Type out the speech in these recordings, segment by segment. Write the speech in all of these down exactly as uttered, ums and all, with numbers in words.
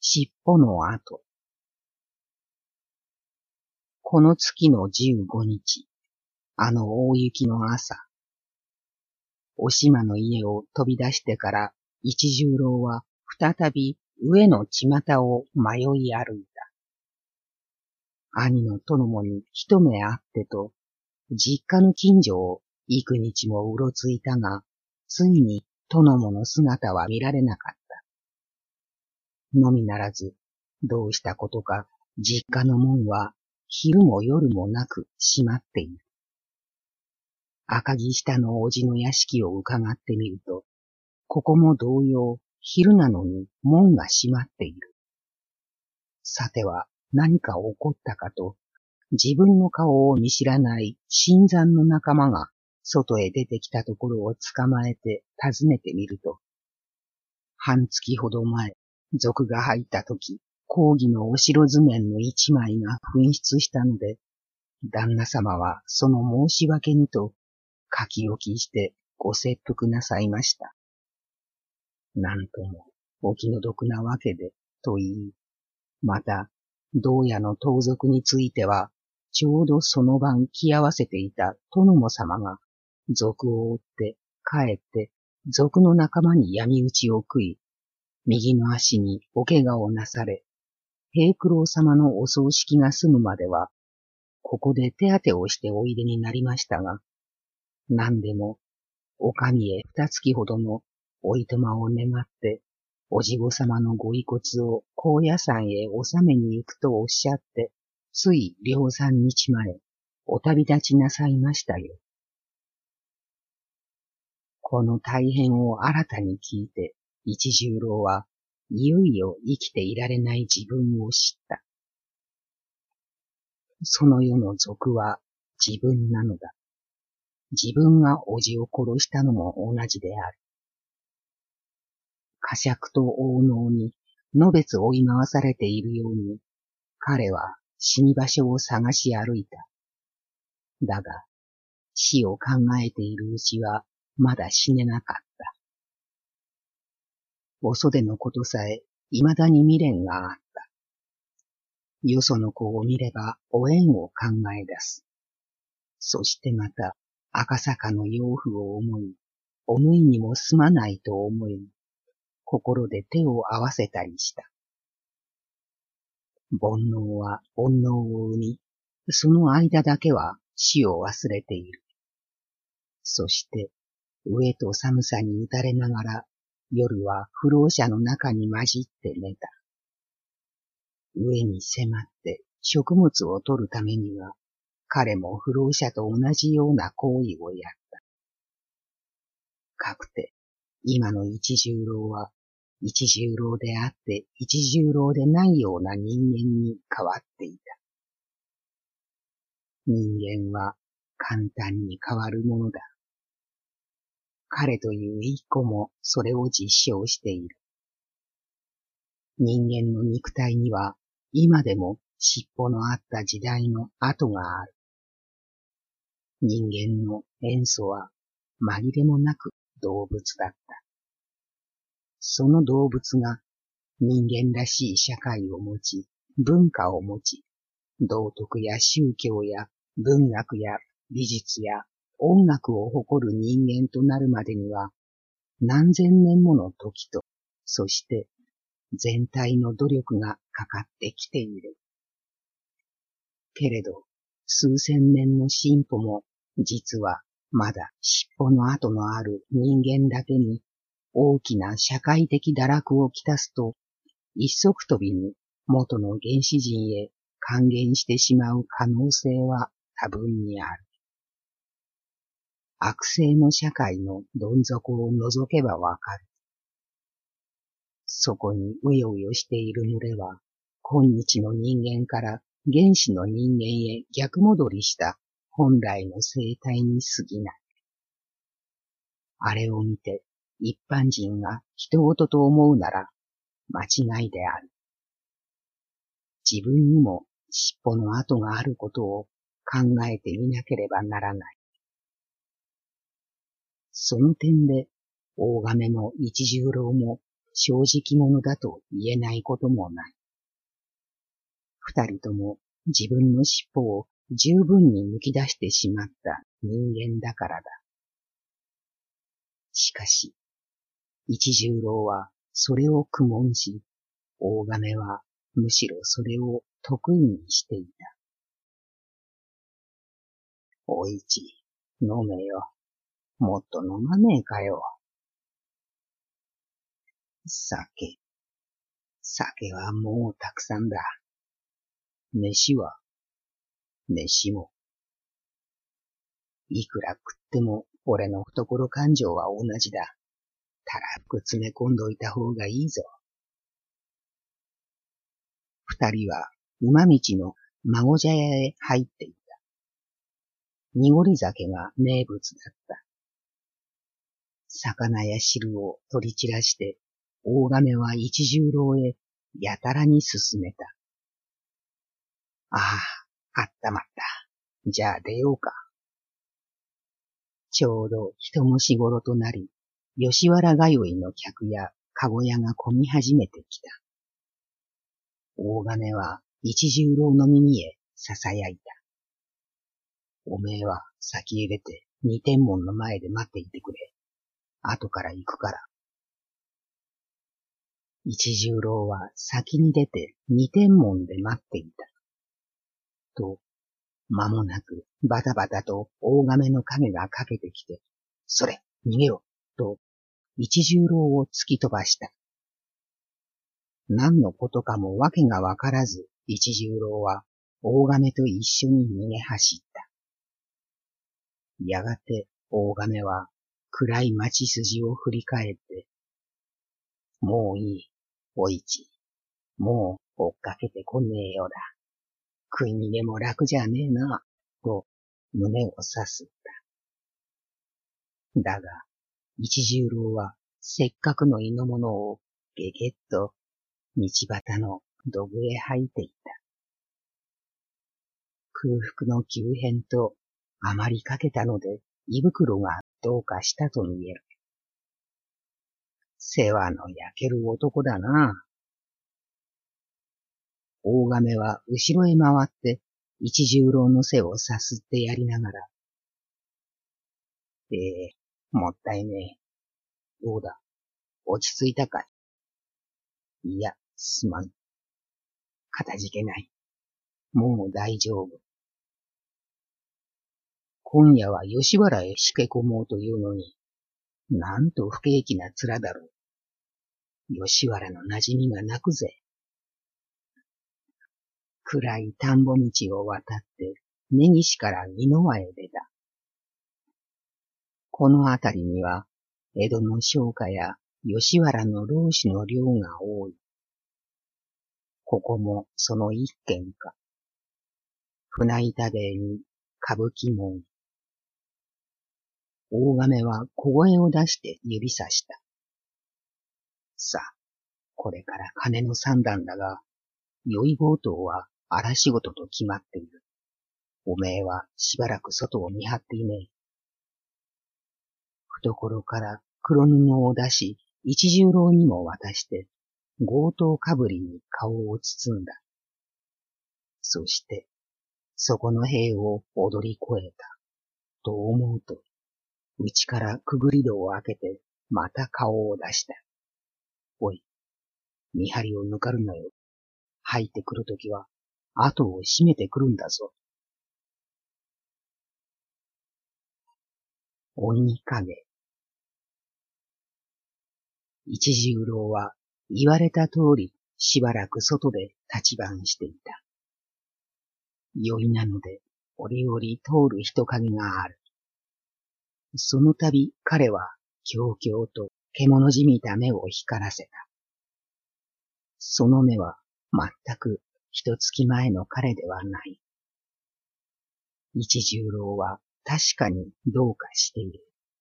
尻尾の跡。この月のじゅうごにち、あの大雪の朝、おしまの家を飛び出してから一十郎は再び上の巷を迷い歩いた。兄の殿もに一目会ってと、実家の近所を幾日もうろついたが、ついに殿もの姿は見られなかった。のみならず、どうしたことか実家の門は昼も夜もなく閉まっている。赤城下のおじの屋敷を伺ってみると、ここも同様、昼なのに門が閉まっている。さては何か起こったかと、自分の顔を見知らない新参の仲間が外へ出てきたところを捕まえて尋ねてみると、半月ほど前、賊が入ったとき、公儀のお城図面の一枚が紛失したので、旦那様はその申し訳にと書き置きしてご切腹なさいました。なんともお気の毒なわけでと言い、また同屋の盗賊については、ちょうどその晩来合わせていた殿も様が賊を追って帰って賊の仲間に闇討ちを食い、右の足にお怪我をなされ、平九郎様のお葬式が済むまでは、ここで手当てをしておいでになりましたが、何でも、お上へ二月ほどのおいとまを願って、おじご様のご遺骨を高野山へ納めに行くとおっしゃって、つい両三日前、お旅立ちなさいましたよ。この大変を新たに聞いて、一十郎はいよいよ生きていられない自分を知った。その世の賊は自分なのだ。自分が叔父を殺したのも同じである。呵責と応能にのべつ追い回されているように、彼は死に場所を探し歩いた。だが、死を考えているうちはまだ死ねなかった。お袖のことさえ未だに未練があった。よその子を見ればお縁を考え出す。そしてまた赤坂の養父を思い、お縫いにもすまないと思い、心で手を合わせたりした。煩悩は煩悩を生み、その間だけは死を忘れている。そして、飢えと寒さに打たれながら、夜は不老者の中に混じって寝た。飢えに迫って食物を取るためには、彼も不老者と同じような行為をやった。かくて、今の一十郎は、一十郎であって一十郎でないような人間に変わっていた。人間は簡単に変わるものだ。彼という一個もそれを実証している。人間の肉体には今でも尻尾のあった時代の跡がある。人間の塩素は紛れもなく動物だった。その動物が人間らしい社会を持ち、文化を持ち、道徳や宗教や文学や美術や音楽を誇る人間となるまでには何千年もの時と、そして全体の努力がかかってきている。けれど、数千年の進歩も実はまだ尻尾の跡のある人間だけに大きな社会的堕落をきたすと、一足飛びに元の原始人へ還元してしまう可能性は多分にある。悪性の社会のどん底を覗けばわかる。そこにうようよしている群れは、今日の人間から原始の人間へ逆戻りした本来の生態に過ぎない。あれを見て一般人が人事と思うなら間違いである。自分にも尻尾の跡があることを考えてみなければならない。その点で、大亀も一十郎も正直者だと言えないこともない。二人とも自分の尻尾を十分に抜き出してしまった人間だからだ。しかし、一十郎はそれを苦悶し、大亀はむしろそれを得意にしていた。お市、飲めよ。もっと飲まねえかよ。酒。酒はもうたくさんだ。飯は、飯も。いくら食っても俺の懐感情は同じだ。たらふく詰め込んどいた方がいいぞ。二人は馬道の孫茶屋へ入っていた。濁り酒が名物だった。魚や汁を取り散らして、大亀は一十郎へやたらに進めた。ああ、あったまった。じゃあ出ようか。ちょうど人もしごろとなり、吉原通いの客や籠屋が混み始めてきた。大亀は一十郎の耳へ囁いた。おめえは先へ出て二天門の前で待っていてくれ。後から行くから。一十郎は先に出て二天門で待っていた。と、間もなくバタバタと大亀の影がかけてきて、それ、逃げろ、と一十郎を突き飛ばした。何のことかもわけがわからず、一十郎は大亀と一緒に逃げ走った。やがて大亀は暗い町筋を振り返って、もういい、お市。もう追っかけてこねえようだ。食い逃げも楽じゃねえな、と胸をさすった。だが、一十郎はせっかくの猪物をゲゲッと道端の土偶へ履いていた。空腹の急変とあまりかけたので胃袋がどうかしたと見える。世話の焼ける男だな。大亀は後ろへ回って一十郎の背をさすってやりながら、ええー、もったいねえ。どうだ、落ち着いたかい？いや、すまん。かたじけない。もう大丈夫。今夜は吉原へしけ込もうというのに、なんと不景気な面だろう。吉原の馴染みがなくぜ。暗い田んぼ道を渡って、根岸から美濃輪へ出た。この辺りには、江戸の商家や吉原の浪士の寮が多い。ここもその一軒か。船板塀に歌舞伎門。大亀は小声を出して指さした。さあ、これから金の三段だが、酔い強盗は荒仕事と決まっている。おめえはしばらく外を見張っていねえ。懐から黒布を出し、一十郎にも渡して、強盗かぶりに顔を包んだ。そして、そこの塀を踊り越えた。と思うと、内からくぐり戸を開けて、また顔を出した。おい、見張りを抜かるなよ。入ってくるときは、後を閉めてくるんだぞ。鬼影。一十郎は言われた通りしばらく外で立ち番していた。酔いなので折々通る人影がある。その度彼は狂々と獣じみた目を光らせた。その目は全く一月前の彼ではない。一十郎は確かにどうかしている。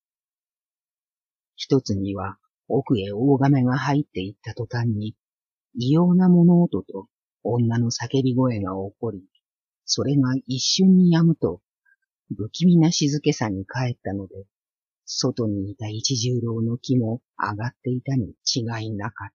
一つには奥へ大亀が入っていった途端に異様な物音と女の叫び声が起こり、それが一瞬に止むと不気味な静けさに帰ったので、 外にいた一十郎の気も上がっていたに違いなかった。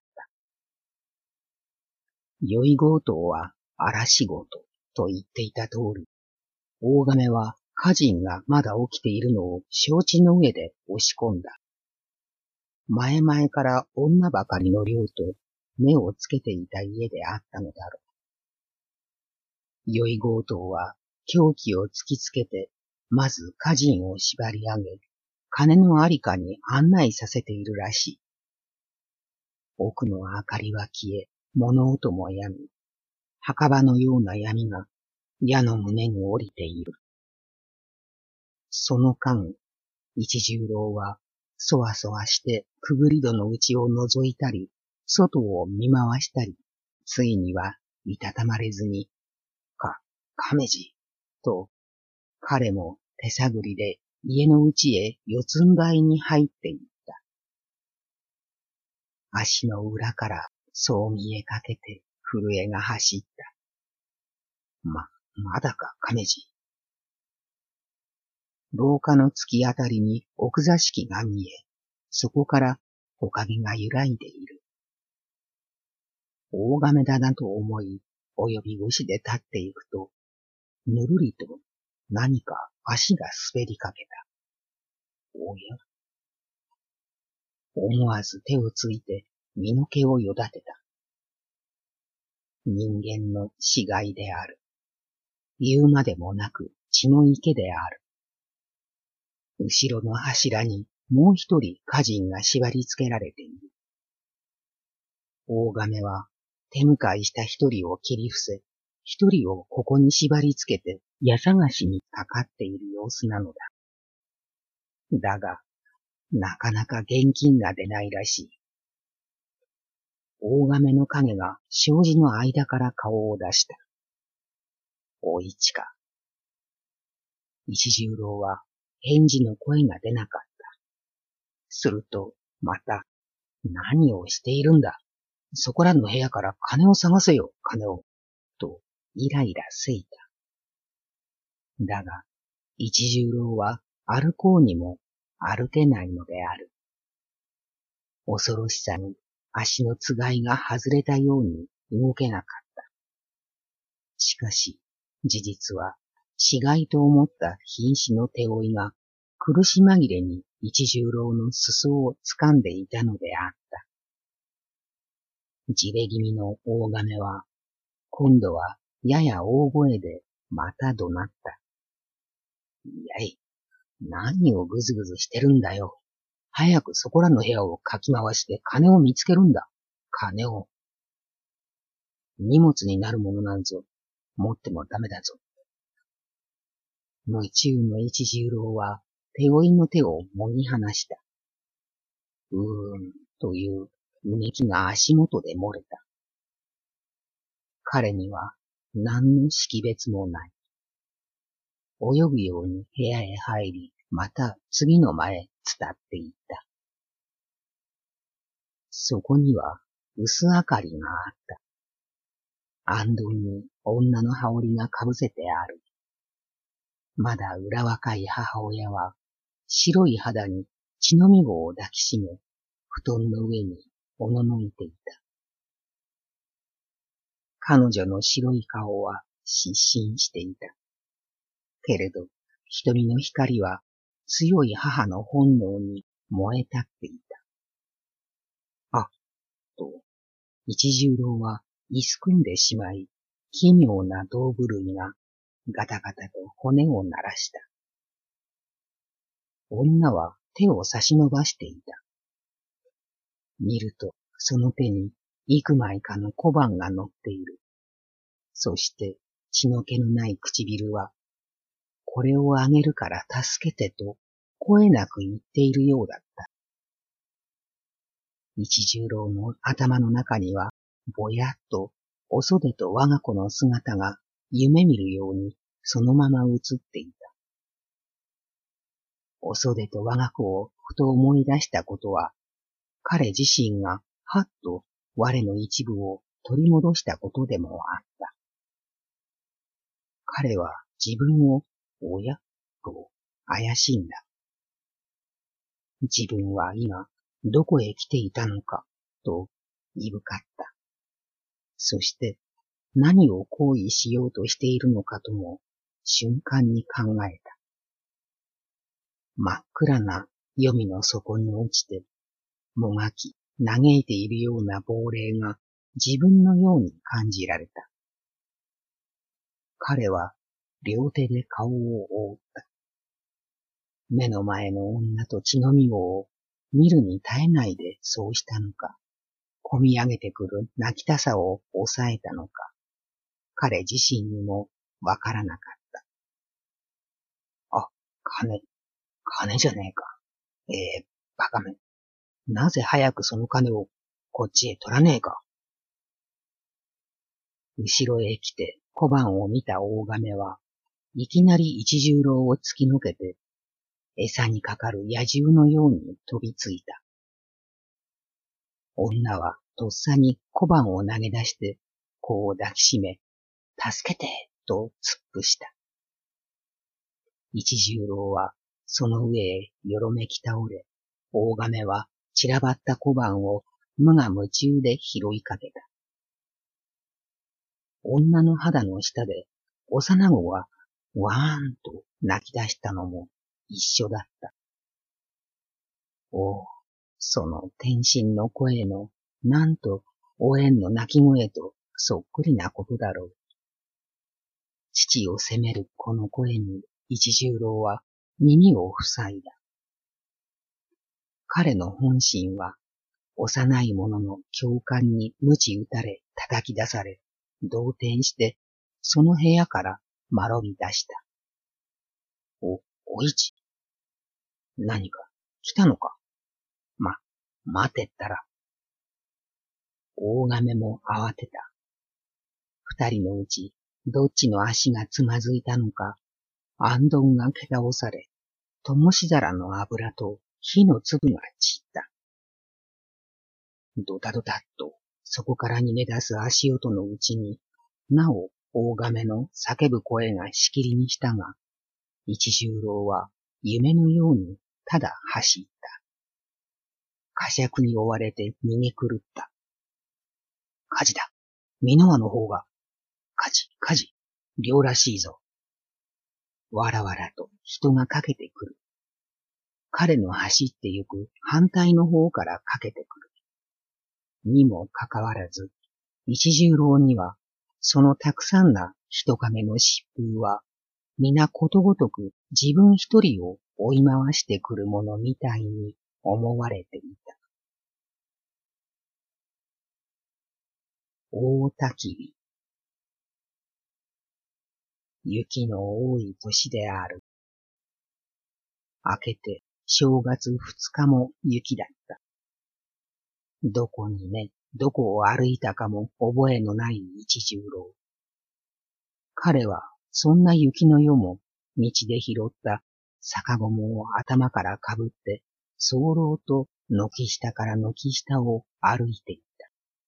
酔い強盗は荒仕事と言っていた通り、大亀は家人がまだ起きているのを承知の上で押し込んだ。前々から女ばかりの寮と目をつけていた家であったのだろう。酔い強盗は凶器を突きつけて、まず家人を縛り上げ、金のありかに案内させているらしい。奥の明かりは消え、物音もやみ、墓場のような闇が矢の胸に降りている。その間、一十郎はそわそわしてくぐり戸の内を覗いたり、外を見回したり、ついにはいたたまれずに、か、亀次、と、彼も手探りで家の内へ四つん這いに入っていった。足の裏からそう見えかけて震えが走った。ま、まだか、亀次。廊下の突き当たりに奥座敷が見え、そこから木陰が揺らいでいる。大亀だなと思い、及び腰で立っていくと、ぬるりと何か足が滑りかけた。おや？思わず手をついて身の毛をよだてた。人間の死骸である。言うまでもなく血の池である。後ろの柱にもう一人家人が縛り付けられている。大亀は手向かいした一人を切り伏せ、一人をここに縛り付けて矢探しにかかっている様子なのだ。だが、なかなか現金が出ないらしい。大亀の影が障子の間から顔を出した。お市か。一十郎は返事の声が出なかった。すると、また、何をしているんだ。そこらの部屋から金を探せよ、金を。と、イライラせいた。だが、一十郎は歩こうにも歩けないのである。恐ろしさに足のつがいが外れたように動けなかった。しかし、事実は、死骸と思った瀕死の手負いが苦し紛れに一十郎の裾を掴んでいたのであった。じれ気味の大亀は、今度はやや大声でまた怒鳴った。いやい、何をぐずぐずしてるんだよ。早くそこらの部屋をかき回して金を見つけるんだ。金を。荷物になるものなんぞ、持ってもダメだぞ。夢中の一十郎は手負いの手をもぎ離した。うーん、といううめきが足元で漏れた。彼には何の識別もない。泳ぐように部屋へ入り、また次の間へ伝っていった。そこには薄明かりがあった。暗道に女の羽織がかぶせてある。まだ裏若い母親は白い肌に血のみ子を抱きしめ、布団の上におののいていた。彼女の白い顔は失神していた。けれど、瞳の光は強い母の本能に燃え立っていた。あ、と、一十郎はいすくんでしまい、奇妙な道具類がガタガタと骨を鳴らした。女は手を差し伸ばしていた。見ると、その手に幾枚かの小判が乗っている。そして血の気のない唇は、これをあげるから助けてと声なく言っているようだった。一十郎の頭の中には、ぼやっとお袖と我が子の姿が夢見るようにそのまま映っていた。お袖と我が子をふと思い出したことは、彼自身がはっと我の一部を取り戻したことでもあった。彼は自分を親と怪しんだ。 自分は今どこへ来ていたのかといぶかった。そして何を行為しようとしているのかとも瞬間に考えた。真っ暗な黄泉の底に落ちて、もがき嘆いているような亡霊が自分のように感じられた。彼は両手で顔を覆った。目の前の女と血のみ子を見るに耐えないでそうしたのか、こみ上げてくる泣きたさを抑えたのか、彼自身にもわからなかった。あ、金、金じゃねえか。えー、バカめ。なぜ早くその金をこっちへ取らねえか。後ろへ来て小判を見た大亀はいきなり一十郎を突き抜けて餌にかかる野獣のように飛びついた。女はとっさに小判を投げ出して子を抱きしめ、助けてと突っ伏した。一十郎はその上へよろめき倒れ、大亀は散らばった小判を無我夢中で拾いかけた。女の肌の下で幼子がわーんと泣き出したのも一緒だった。おお、その天真の声のなんとおえんの泣き声とそっくりなことだろう。父を責めるこの声に一十郎は耳を塞いだ。彼の本心は幼い者の教官に鞭打たれ叩き出され、動転してその部屋からまろび出した。お、お市。何か来たのか。ま、待てったら。大亀も慌てた。二人のうちどっちの足がつまずいたのか、あんどんが蹴倒され、灯し皿の油と火の粒が散った。ドタドタっとそこから逃げ出す足音のうちに、なお大亀の叫ぶ声がしきりにしたが、一十郎は夢のようにただ走った。呵責に追われて逃げ狂った。火事だ。箕輪の方が。火事、火事。両らしいぞ。わらわらと人がかけてくる。彼の走ってゆく反対の方からかけてくる。にもかかわらず、一十郎には、そのたくさんな人影の疾風は、皆ことごとく自分一人を追い回してくるものみたいに思われていた。大焚き火。雪の多い年である。明けて正月二日も雪だった。どこにね、どこを歩いたかも覚えのない一十郎。彼はそんな雪の夜も道で拾った逆ゴムを頭からかぶって早漏と軒下から軒下を歩いていった。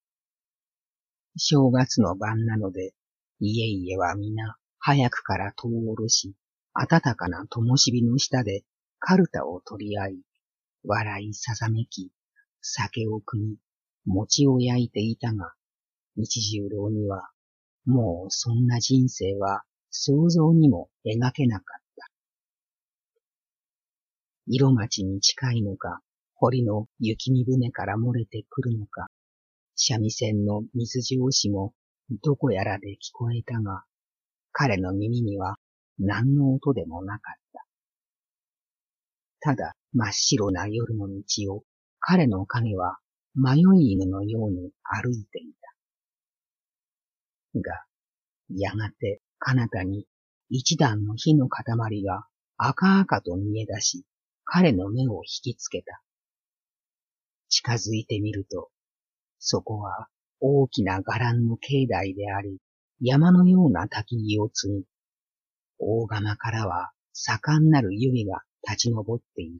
正月の晩なので家々は皆早くから戸を下ろし、暖かな灯火の下でカルタを取り合い、笑いさざめき、酒を汲み、餅を焼いていたが、一十郎には、もうそんな人生は想像にも描けなかった。色町に近いのか、堀の雪見船から漏れてくるのか、三味線の水上しもどこやらで聞こえたが、彼の耳には何の音でもなかった。ただ真っ白な夜の道を彼の影は迷い犬のように歩いていた。が、やがて彼方に一段の火の塊が赤々と見え出し、彼の目を引きつけた。近づいてみると、そこは大きな伽藍の境内であり、山のような焚き木を継ぎ、大釜からは盛んなる湯気が立ち上っている。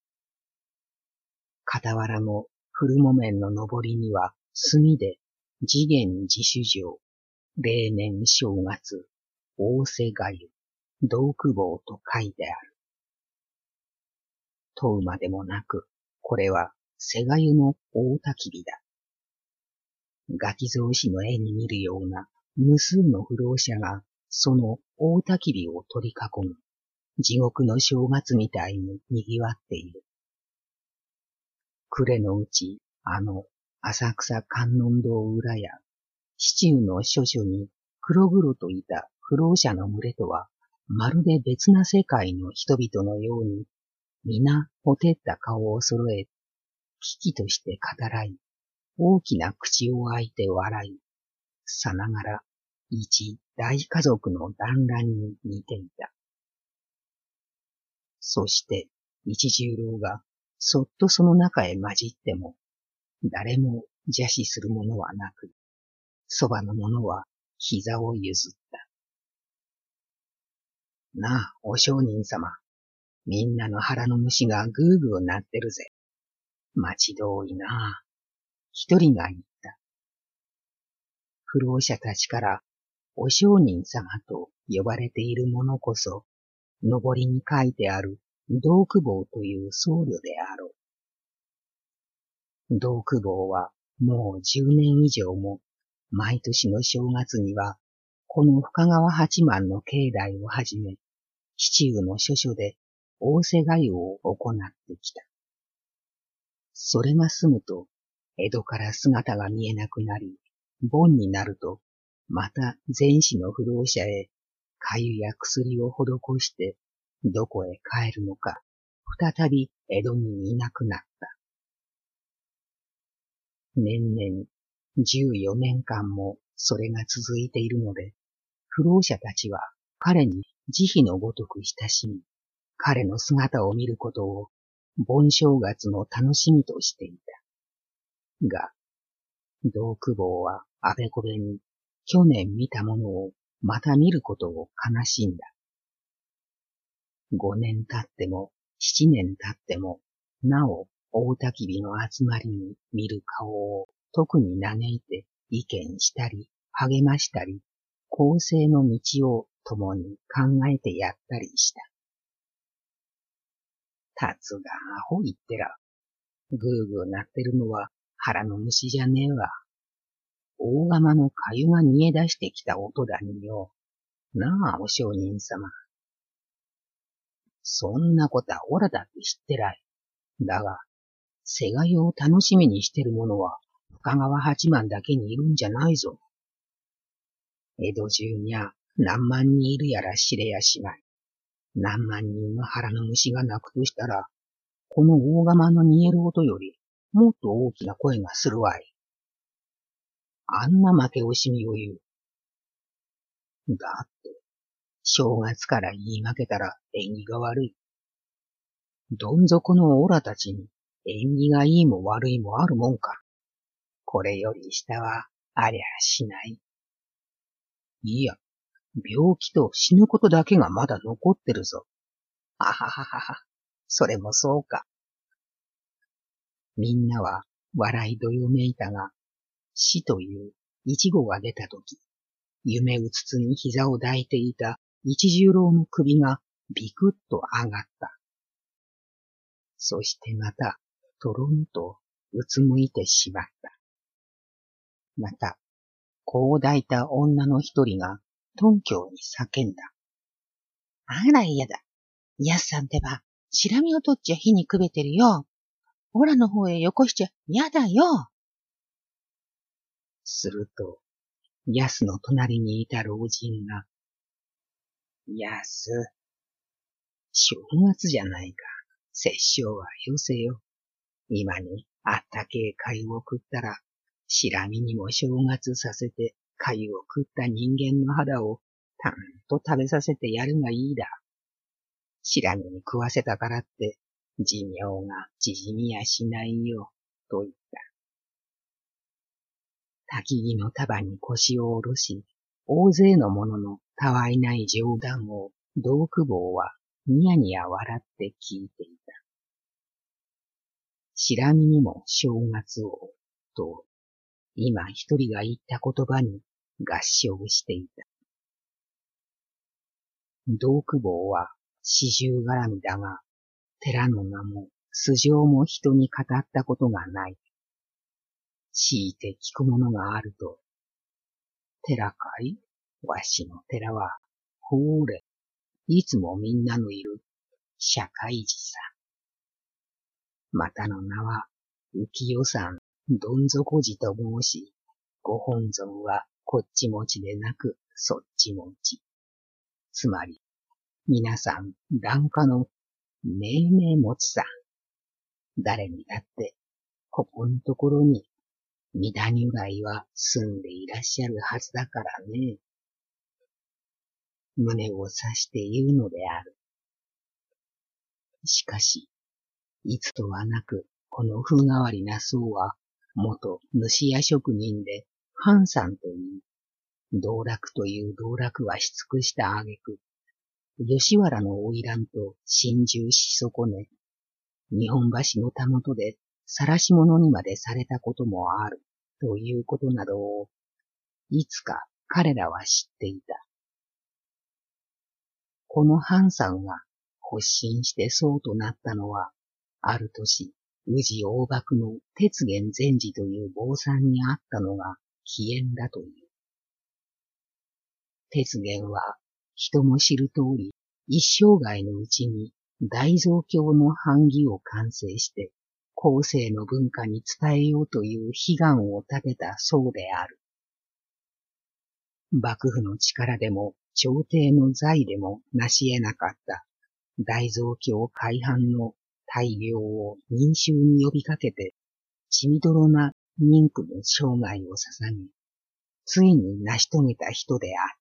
傍らの古木綿の上りには炭で次元自主上、例年正月、仰せがゆ、道久坊と書いてある。問うまでもなく、 これは、瀬がゆの大焚き火だ。ガキ草紙の絵に見るような無数の不老者がその大焚き火を取り囲む地獄の正月みたいに賑わっている。暮れのうち、あの浅草観音堂裏や市中の諸々に黒々といた不老者の群れとはまるで別な世界の人々のように皆ほてった顔を揃え、危機として語らい、大きな口を開いて笑い、さながら一大家族の団らんに似ていた。そして一十郎がそっとその中へ混じっても、誰も邪視するものはなく、そばの者は膝を譲った。なあ、お商人様、みんなの腹の虫がぐーぐー鳴ってるぜ。待ち遠いなあ。一人が言った。不老者たちからお商人様と呼ばれている者こそ、のぼりに書いてある道久坊という僧侶であろう。道久坊はもう十年以上も毎年の正月にはこの深川八幡の境内をはじめ、市中の諸々で仰せがゆを行ってきた。それが済むと、江戸から姿が見えなくなり、盆になると、また前世の不老者へ、かゆや薬を施して、どこへ帰るのか、再び江戸にいなくなった。年々、十四年間もそれが続いているので、不老者たちは彼に慈悲のごとく親しみ、彼の姿を見ることを盆正月の楽しみとしていた。が、道久坊はあべこべに去年見たものをまた見ることを悲しんだ。五年経っても七年経っても、なお大焚き火の集まりに見る顔を特に嘆いて意見したり励ましたり、更生の道を共に考えてやったりした。たつがアホ言ってら、ぐーぐー鳴ってるのは腹の虫じゃねえわ。大釜の粥が煮え出してきた音だによ。なあ、お商人様。そんなことはオラだって知ってらい。だが、瀬がゆを楽しみにしてる者は深川八幡だけにいるんじゃないぞ。江戸中にゃ何万人いるやら知れやしない。何万人の腹の虫が鳴くとしたら、この大釜の煮える音よりもっと大きな声がするわい。あんな負け惜しみを言う。だって、正月から言い負けたら縁起が悪い。どん底のオラたちに縁起がいいも悪いもあるもんか。これより下はありゃしない。いや、病気と死ぬことだけがまだ残ってるぞ。あはははは、それもそうか。みんなは笑いどよめいたが、死という一語が出たとき、夢うつつに膝を抱いていた一十郎の首がビクッと上がった。そしてまた、とろんとうつむいてしまった。また、こう抱いた女の一人が、頓胸に叫んだ。あら嫌だ。やすさんってば、しらみを取っちゃ火にくべてるよ。オラの方へよこしちゃ嫌だよ。すると、やすの隣にいた老人が、やす、正月じゃないか。殺生はよせよ。今にあったけえ粥を食ったら、しらみにも正月させて粥を食った人間の肌をたんと食べさせてやるがいいだ。しらみに食わせたからって、寿命が縮みやしないよ、と言った。焚き木の束に腰を下ろし、大勢の者のたわいない冗談を道久坊はニヤニヤ笑って聞いていた。しらみにも正月を、と、今一人が言った言葉に合唱していた。道久坊は四十絡みだが、寺の名も素性も人に語ったことがない。強いて聞くものがあると、寺かい？わしの寺は、ほーれ、いつもみんなのいる、社会寺さ。またの名は、浮世山、どん底寺と申し、ご本尊はこっち持ちでなく、そっち持ち。つまり、皆さん、檀家の命名持ちさ。誰にだって、ここのところに、三田如来は住んでいらっしゃるはずだからね。胸を刺して言うのである。しかし、いつとはなく、この風変わりな僧は、元主屋職人で、藩さんといい、道楽という道楽はし尽くした挙句、吉原の花魁と心中し損ね、日本橋のたもとで晒し者にまでされたこともある、ということなどを、いつか彼らは知っていた。この藩さんが発心して僧となったのは、ある年、宇治大幕の鉄源禅師という坊さんに会ったのが起源だという。鉄源は人も知る通り、一生涯のうちに大蔵経の版木を完成して後世の文化に伝えようという悲願を立てた僧である。幕府の力でも朝廷の財でも成し得なかった大蔵経改版の大業を民衆に呼びかけて、血みどろな人苦の生涯を捧げ、ついに成し遂げた人であった。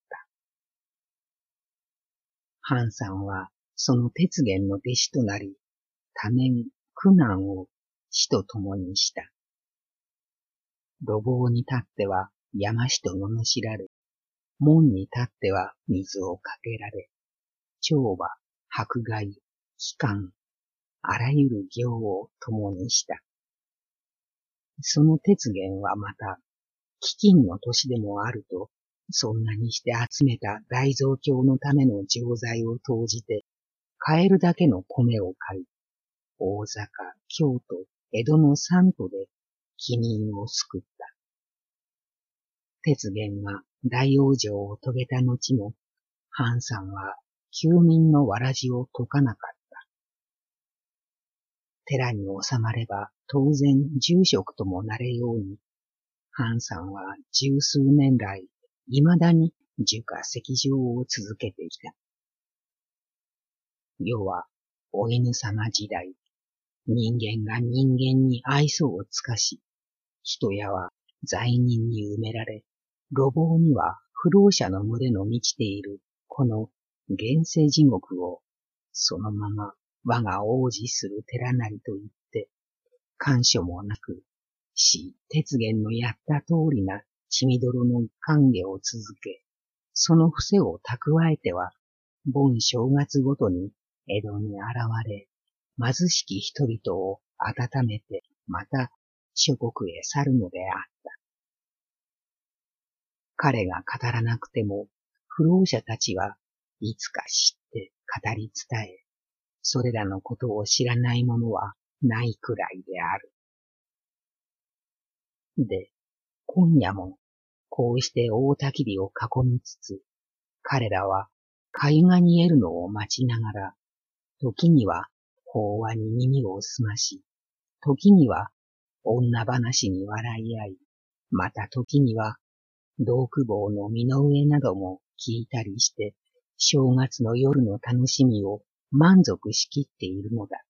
藩さんはその鉄源の弟子となり、多年苦難を死と共にした。路傍に立っては山師と罵られ、門に立っては水をかけられ、蝶は迫害、帰還、あらゆる行を共にした。その鉄源はまた、飢饉の年でもあると、そんなにして集めた大蔵経のための錠剤を投じて、買えるだけの米を買い、大阪、京都、江戸の三都で飢民を救った。鉄源が大往生を遂げた後も、藩さんは休民のわらじを解かなかった。寺に収まれば当然住職ともなれように、藩さんは十数年来、未だに儒家席上を続けてきた。世はお犬様時代、人間が人間に愛想を尽かし、人屋は罪人に埋められ、路傍には不老者の群れの満ちているこの現世地獄を、そのまま我が王子する寺なりと言って、感所もなく、死鉄源のやった通りな血みどろの歓迎を続け、その伏せを蓄えては、盆正月ごとに江戸に現れ、貧しき人々を温めて、また諸国へ去るのであった。彼が語らなくても、不老者たちはいつか知って語り伝え、それらのことを知らない者はないくらいである。で、今夜も、こうして大焚き火を囲みつつ、彼らは粥が煮えるのを待ちながら、時には法話に耳を澄まし、時には女話に笑い合い、また時には道具坊の身の上なども聞いたりして、正月の夜の楽しみを満足しきっているのだった。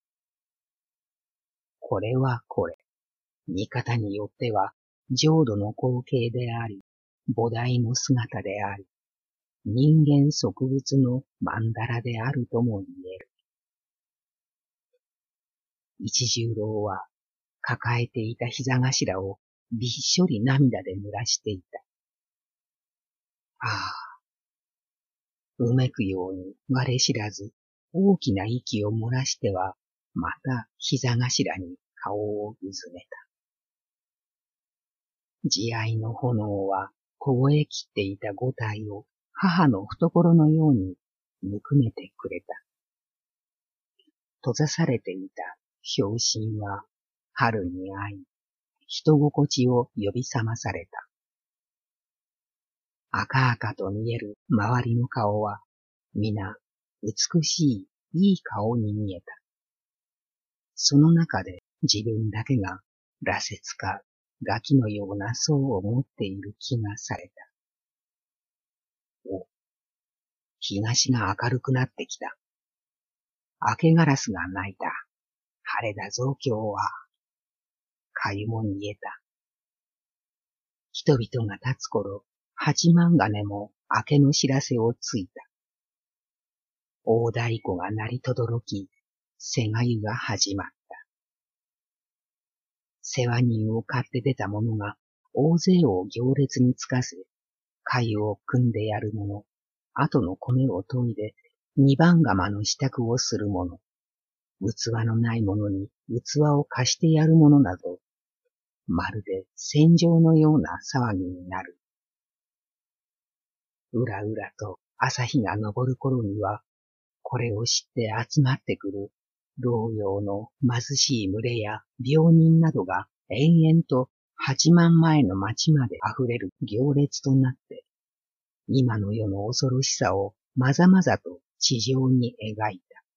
これはこれ。見方によっては、浄土の光景であり、菩提の姿であり、人間植物の曼荼羅であるとも言える。一十郎は、抱えていた膝頭をびっしょり涙で濡らしていた。ああ、うめくように我知らず、大きな息を漏らしては、また膝頭に顔をうずめた。慈愛の炎は凍え切っていた五体を母の懐のようにぬくめてくれた。 閉ざされていた氷心は春に会い、人心地を呼び覚まされた。赤々と見える周りの顔は、皆美しいいい顔に見えた。その中で自分だけが羅刹かガキのような層を持っている気がされた。お、東が明るくなってきた。明けガラスが鳴いた。晴れだぞ今日は。かゆもに言えた。人々が立つ頃、八幡鐘も明けの知らせをついた。大太鼓が鳴りとどろき、せがゆが始まった。世話人を買って出た者が大勢を行列につかせ、粥を汲んでやる者、後の米を研いで二番釜の支度をする者、器のない者に器を貸してやる者など、まるで戦場のような騒ぎになる。うらうらと朝日が昇る頃には、これを知って集まってくる老幼の貧しい群れや病人などが延々と八万前の町まで溢れる行列となって、今の世の恐ろしさをまざまざと地上に描いた。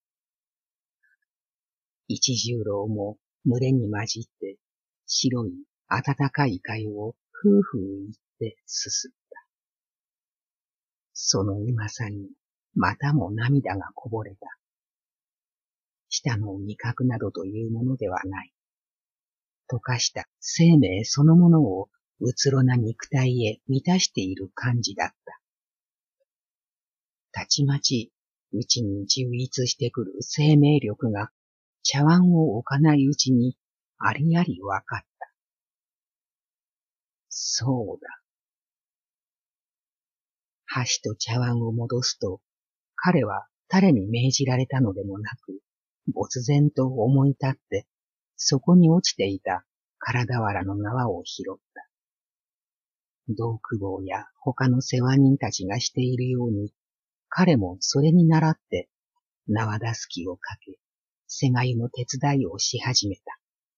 一十郎も群れに混じって白い暖かい粥をふうふう言ってすすった。そのうまさにまたも涙がこぼれた。舌の味覚などというものではない。溶かした生命そのものをうつろな肉体へ満たしている感じだった。たちまちうちに充溢してくる生命力が茶碗を置かないうちにありありわかった。そうだ。箸と茶碗を戻すと、彼は誰に命じられたのでもなく、没然と思い立って、そこに落ちていた体わらの縄を拾った。道具坊や他の世話人たちがしているように、彼もそれに倣って縄だすきをかけ、せがゆの手伝いをし始めた。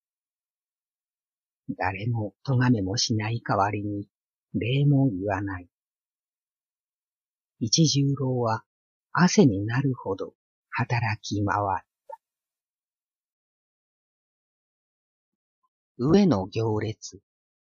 誰も咎めもしない代わりに礼も言わない。一十郎は汗になるほど働き回った。上の行列。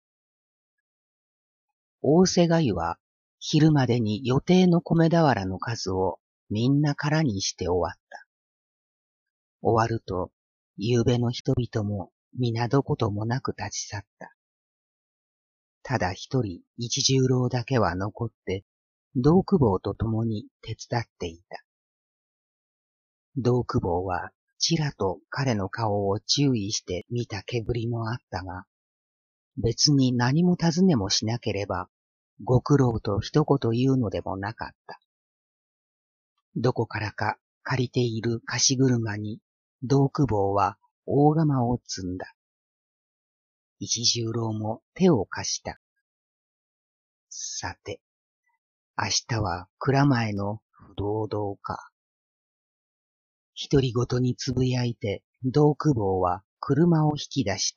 大瀬がゆは昼までに予定の米俵の数をみんな空にして終わった。終わると、夕べの人々も皆どこともなく立ち去った。ただ一人一十郎だけは残って、道具坊と共に手伝っていた。道具坊はちらと彼の顔を注意して見たけぶりもあったが、別に何も尋ねもしなければ、ご苦労と一言言うのでもなかった。どこからか借りている貸し車に、道具坊は大釜を積んだ。一十郎も手を貸した。さて、明日は蔵前の不動堂か。独り言につぶやいて、道具坊は車を引き出した。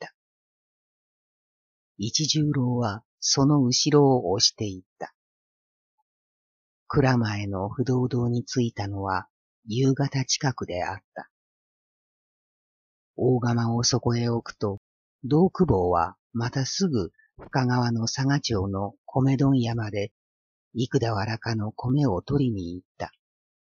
一十郎はその後ろを押していった。蔵前の不動堂に着いたのは夕方近くであった。大釜をそこへ置くと、道具坊はまたすぐ深川の佐賀町の米問屋まで幾田わらかの米を取りに行った。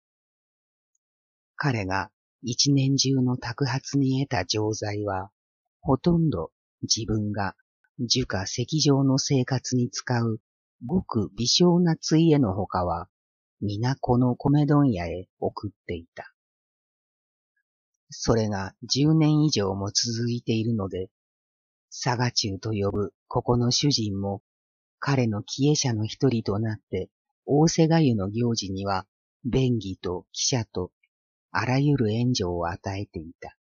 彼が一年中の托発に得た錠剤は、ほとんど自分が樹下石上の生活に使うごく微小なついえのほかは、皆この米問屋へ送っていた。それが十年以上も続いているので、佐賀中と呼ぶここの主人も、彼の帰依者の一人となって、大瀬がゆの行事には、便宜と汽車と、あらゆる援助を与えていた。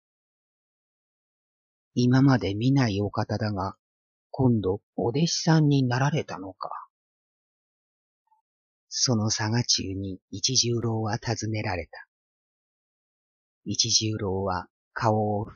今まで見ないお方だが、今度お弟子さんになられたのか。その佐賀中に一十郎は尋ねられた。 一十郎は顔を振った。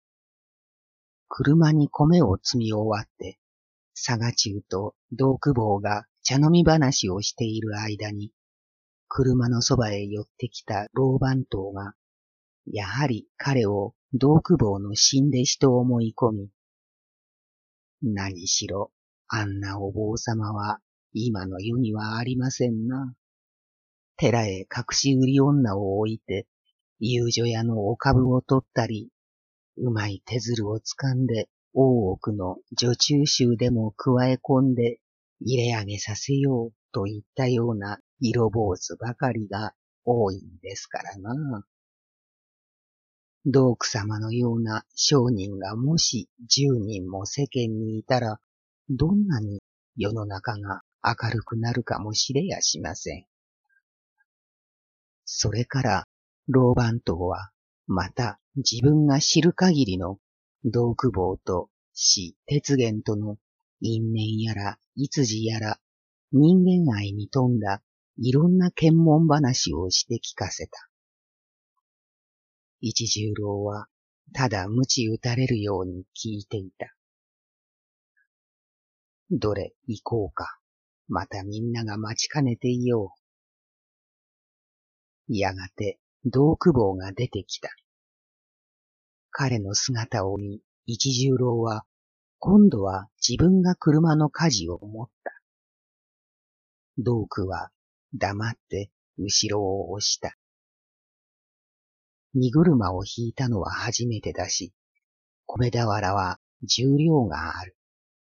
車に米を積み終わって、佐賀中と道久坊が茶飲み話をしている間に、車のそばへ寄ってきた老番頭が、やはり彼を道久坊の新弟子と思い込み、何しろ、あんなお坊様は今の世にはありませんな。寺へ隠し売り女を置いて、遊女屋のお株を取ったり、うまい手づるをつかんで大奥の女中衆でも加え込んで入れ上げさせようといったような色坊主ばかりが多いんですからな。道久様のような商人がもし十人も世間にいたら、どんなに世の中が明るくなるかもしれやしません。それから老番頭はまた自分が知る限りの道久坊と死鉄源との因縁やら逸事やら人間愛に富んだいろんな見聞話をして聞かせた。一十郎はただ鞭打たれるように聞いていた。どれ行こうか。またみんなが待ちかねていよう。やがて道久坊が出てきた。彼の姿を見、一十郎は今度は自分が車の舵を持った。道久は黙って後ろを押した。荷車を引いたのは初めてだし、米俵は重量がある。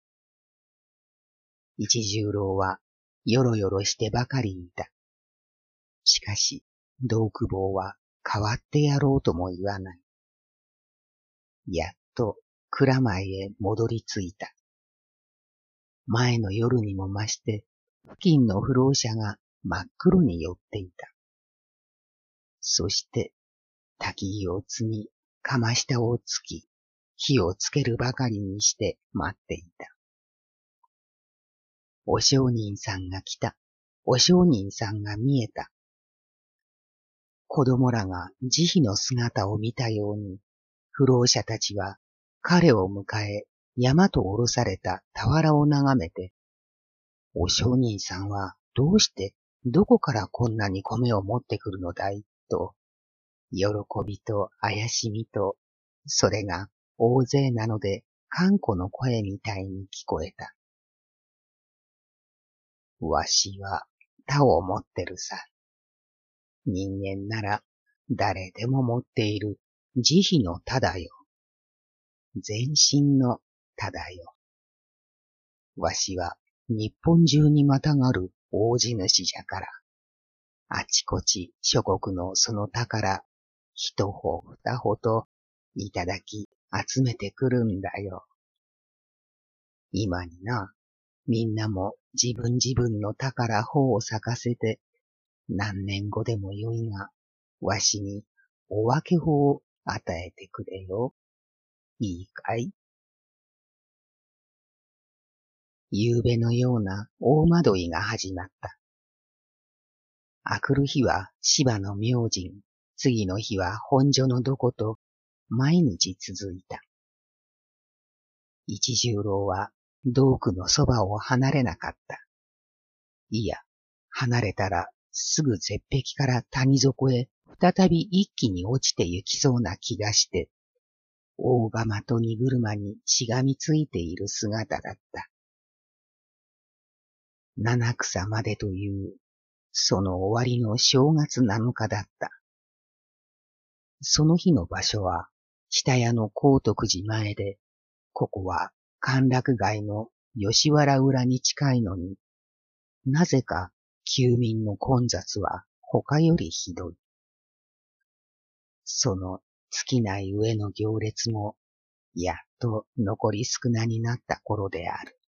一十郎はよろよろしてばかりいた。しかし、道久坊は変わってやろうとも言わない。やっと蔵前へ戻り着いた。前の夜にも増して、付近の不老者が真っ黒に寄っていた。そして、焚き火を積み、釜下をつき、火をつけるばかりにして待っていた。お商人さんが来た。お商人さんが見えた。子供らが慈悲の姿を見たように、不老者たちは彼を迎え、山と下ろされた俵を眺めて、お商人さんはどうしてどこからこんなに米を持ってくるのだいと、喜びと怪しみと、それが大勢なので頑固の声みたいに聞こえた。わしは他を持ってるさ。人間なら誰でも持っている慈悲の他だよ。全身の他だよ。わしは日本中にまたがる大地主じゃから、あちこち諸国のその宝、一歩二歩といただき集めてくるんだよ。今にな、みんなも自分自分の宝穂を咲かせて、何年後でもよいが、わしにお分け穂を与えてくれよ。いいかい？夕べのような大惑いが始まった。あくる日は芝の明神、次の日は本所のどこと毎日続いた。一十郎は道久のそばを離れなかった。いや、離れたらすぐ絶壁から谷底へ再び一気に落ちて行きそうな気がして、大釜と荷車にしがみついている姿だった。七草までという、その終わりの正月七日だった。その日の場所は、下屋の高徳寺前で、ここは歓楽街の吉原裏に近いのに、なぜか休民の混雑は他よりひどい。その尽きない上の行列も、やっと残り少なになった頃である。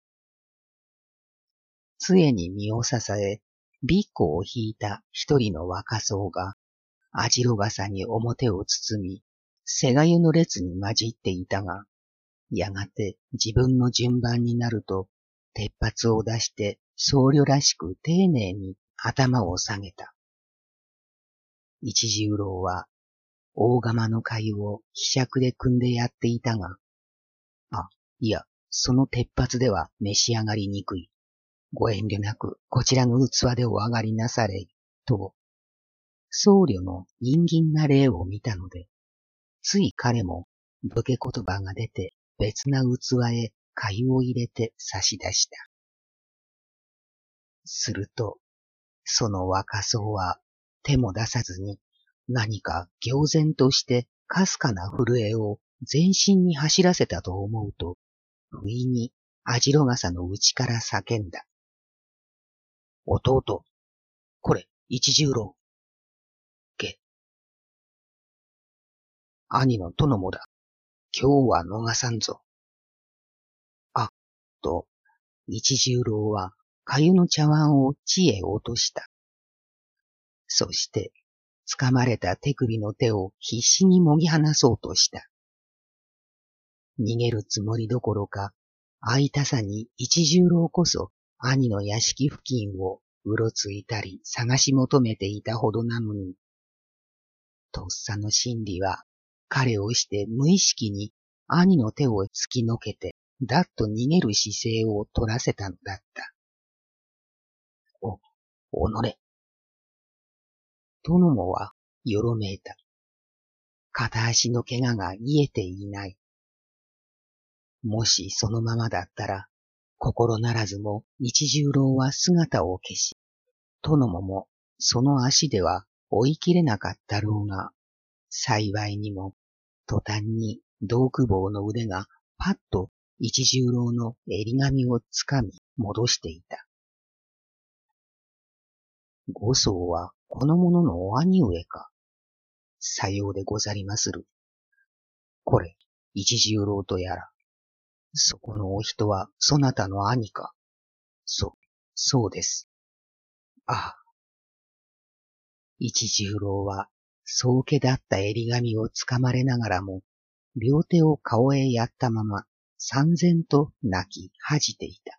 杖に身を支え、びっこを引いた一人の若僧が、網代笠に表を包み、せがゆの列に混じっていたが、やがて自分の順番になると、鉄髪を出して僧侶らしく丁寧に頭を下げた。一十郎は、 大釜の粥をひしゃくで汲んでやっていたが、あ、いや、その鉄髪では召し上がりにくい。ご遠慮なくこちらの器でお上がりなされ、と、僧侶の陰銀な例を見たので、つい彼も武家言葉が出て別な器へ粥を入れて差し出した。すると、その若僧は手も出さずに何か仰然としてかすかな震えを全身に走らせたと思うと、不意に網代笠の内から叫んだ。弟、これ一十郎。け。兄の殿もだ。今日は逃さんぞ。あ、と、一十郎は粥の茶碗を地へ落とした。そして、掴まれた手首の手を必死にもぎ離そうとした。逃げるつもりどころか、会いたさに一十郎こそ兄の屋敷付近をうろついたり探し求めていたほどなのに、とっさの心理は彼をして無意識に兄の手を突きのけてだっと逃げる姿勢を取らせたのだった。お、おのれ。殿もはよろめいた。片足の怪我が癒えていない。もしそのままだったら、心ならずも一十郎は姿を消し、殿ももその足では追いきれなかったろうが、幸いにも途端に道具棒の腕がパッと一十郎の襟髪をつかみ戻していた。五僧はこの者のお兄上か。さようでござりまする。これ、一十郎とやら。そこのお人はそなたの兄か。そ、そうです。ああ。一十郎は、そうけだった襟髪をつかまれながらも、両手を顔へやったまま、三然と泣き恥じていた。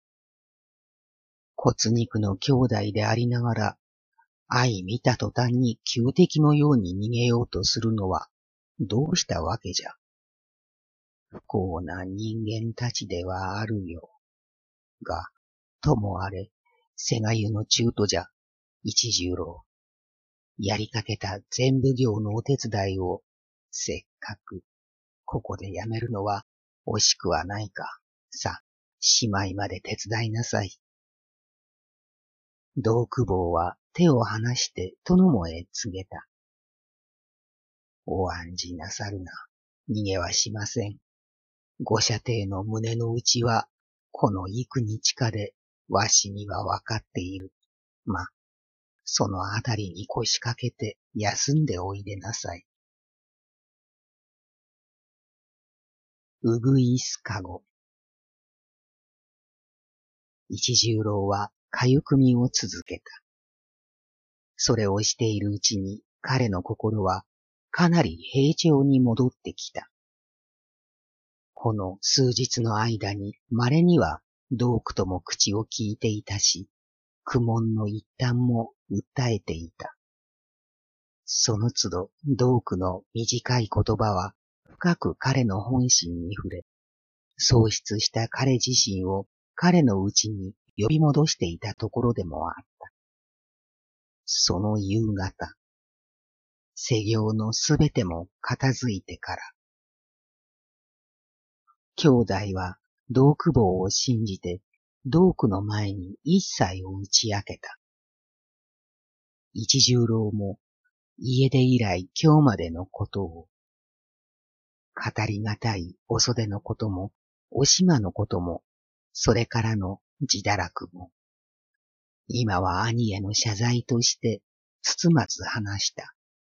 骨肉の兄弟でありながら、相見た途端に仇敵のように逃げようとするのは、どうしたわけじゃ。不幸な人間たちではあるよ。が、ともあれ、瀬がゆの中途じゃ、一十郎。やりかけた全奉行のお手伝いを、せっかく、ここでやめるのは惜しくはないか。さ、しまいまで手伝いなさい。道具棒は手を離して殿もへ告げた。お案じなさるな。逃げはしません。ご舎弟の胸の内は、この幾日かで、わしにはわかっている。ま、そのあたりに腰掛けて休んでおいでなさい。うぐいすかご。一十郎はかゆくみを続けた。それをしているうちに彼の心はかなり平調に戻ってきた。この数日の間に稀には道具とも口を聞いていたし、苦悶の一端も訴えていた。その都度道具の短い言葉は深く彼の本心に触れ、喪失した彼自身を彼のうちに呼び戻していたところでもあった。その夕方、施業のすべても片付いてから、兄弟は道具棒を信じて道具の前に一切を打ち明けた。一十郎も家出以来今日までのことを、語りがたいお袖のことも、お島のことも、それからの自堕落も、今は兄への謝罪としてつつまず話した。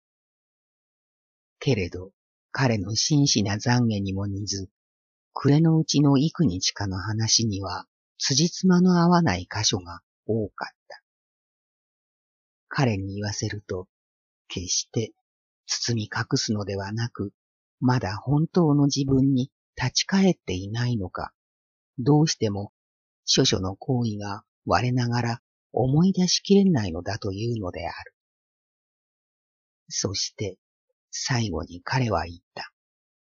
けれど彼の真摯な懺悔にも似ず、暮れのうちの幾日かの話には辻褄の合わない箇所が多かった。彼に言わせると、決して包み隠すのではなく、まだ本当の自分に立ち返っていないのか、どうしても諸々の行為が我ながら思い出しきれないのだというのである。そして最後に彼は言った。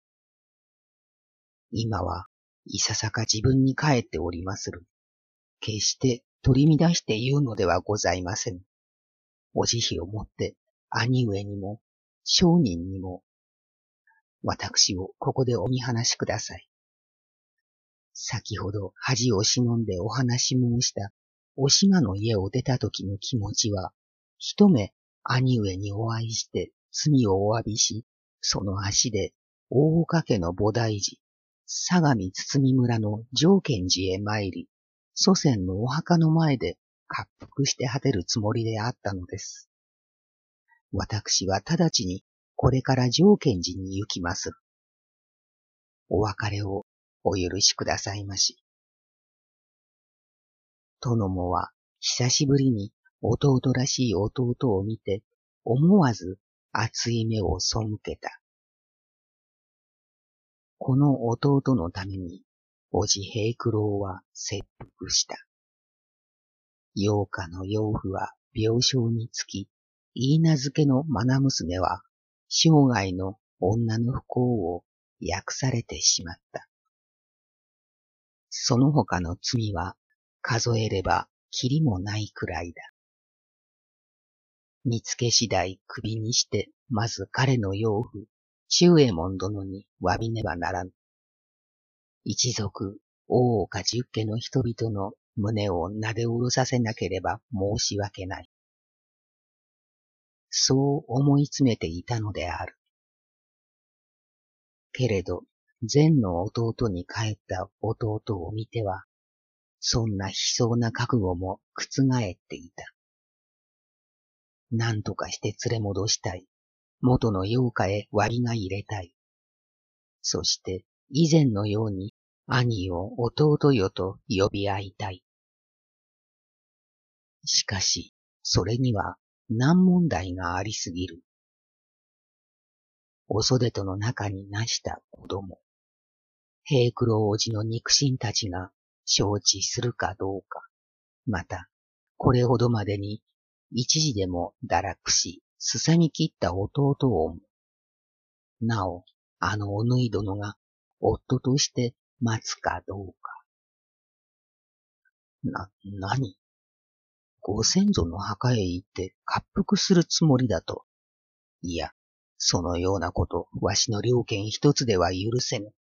今はいささか自分に帰っておりまする。決して取り乱して言うのではございません。お慈悲をもって兄上にも商人にも私をここでお見放しください。先ほど恥を忍んでお話申したお島の家を出た時の気持ちは、一目兄上にお会いして罪をお詫びし、その足で大岡家の菩提寺、相模堤村の上賢寺へ参り、祖先のお墓の前で割腹して果てるつもりであったのです。私は直ちにこれから上賢寺に行きます。お別れをお許しくださいまし。殿もは久しぶりに弟らしい弟を見て、思わず熱い目を背けた。この弟のために、叔父平九郎は切腹した。陽花の養父は病床につき、言い名付けの愛娘は生涯の女の不幸を訳されてしまった。その他の罪は数えればきりもないくらいだ。見つけ次第首にして、まず彼の養父、忠右衛門殿に詫びねばならぬ。一族、大岡十家の人々の胸をなでおろさせなければ申し訳ない。そう思い詰めていたのである。けれど、前の弟に帰った弟を見ては、そんな悲壮な覚悟も覆っていた。何とかして連れ戻したい。元の陽花へ割が入れたい。そして以前のように兄を弟よと呼び合いたい。しかし、それには難問題がありすぎる。お袖との中になした子供。平九郎叔父の肉親たちが承知するかどうか。また、これほどまでに一時でも堕落し、すさみ切った弟をも、なお、あのお縫い殿が夫として待つかどうか。な、なにご先祖の墓へ行って割腹するつもりだと。いや、そのようなこと、わしの了見一つでは許せぬ。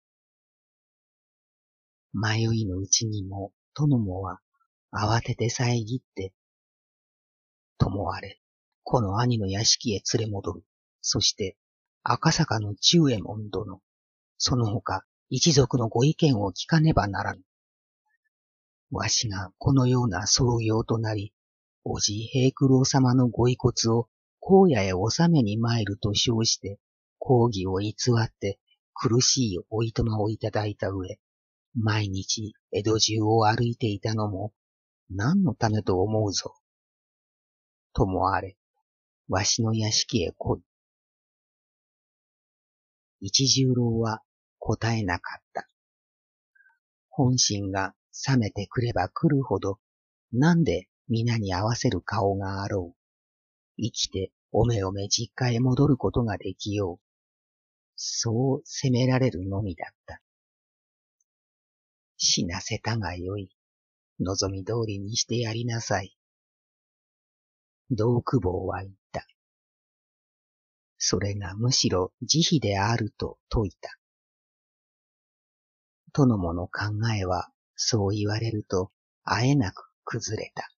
迷いのうちにも、殿もは慌てて遮って、ともあれ、この兄の屋敷へ連れ戻る。そして、赤坂の忠右衛門殿、その他一族のご意見を聞かねばならぬ。わしがこのような創業となり、叔父平九郎様のご遺骨を荒野へ納めに参ると称して、公儀を偽って苦しいおいとまをいただいた上、毎日江戸中を歩いていたのも何のためと思うぞ。ともあれ、わしの屋敷へ来い。一十郎は答えなかった。本心が冷めてくれば来るほど、なんで皆に合わせる顔があろう。生きておめおめ実家へ戻ることができよう。そう責められるのみだった。死なせたがよい。望み通りにしてやりなさい。道久坊は言った。それがむしろ慈悲であると説いた。殿もの考えはそう言われるとあえなく崩れた。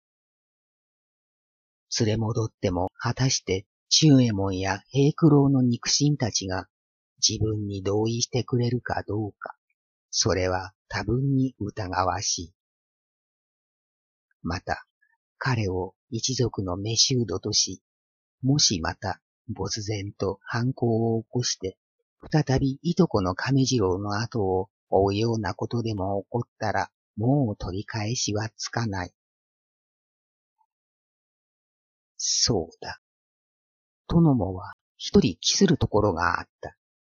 連れ戻っても果たして忠右衛門や平九郎の肉親たちが自分に同意してくれるかどうか、それは多分に疑わしい。また、彼を一族の召人とし、もしまた没然と反抗を起こして、再びいとこの亀次郎の後を追うようなことでも起こったら、もう取り返しはつかない。そうだ。殿もは一人期するところがあった。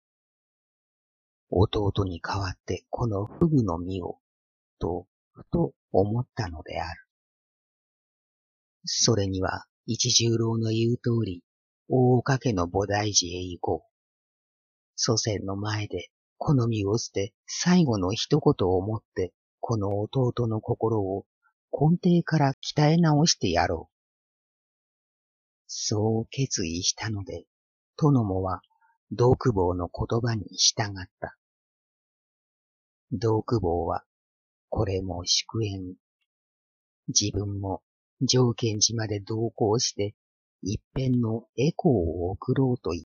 弟に代わってこのフグの実を、と、ふと思ったのである。それには一十郎の言う通り、 大岡家の菩提寺へ行こう。祖先の前で好みを捨て最後の一言をもって、この弟の心を根底から鍛え直してやろう。そう決意したので、殿もは道久坊の言葉に従った。道久坊は、これも祝宴。自分も上見寺まで同行して、一遍のエコーを送ろうと言った。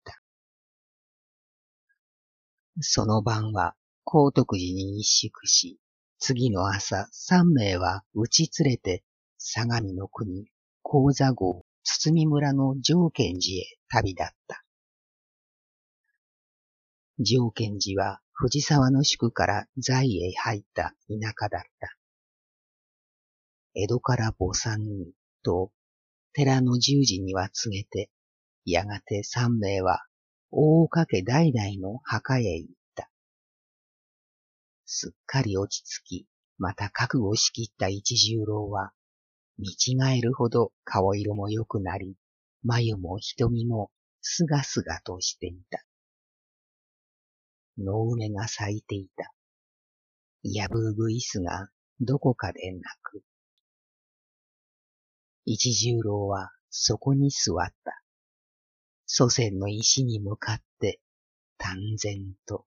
その晩は高徳寺に一宿し、次の朝三名は打ち連れて、相模の国、高座郷、堤村の上見寺へ旅立った。上見寺は藤沢の宿から在へ入った田舎だった。江戸から墓参にと寺の十字には告げて、やがて三名は大岡家代々の墓へ行った。すっかり落ち着き、また覚悟しきった一十郎は、見違えるほど顔色も良くなり、眉も瞳もすがすがとしていた。野梅が咲いていた。やぶうぐいすがどこかで鳴く。一十郎はそこに座った。祖先の石に向かって淡然と。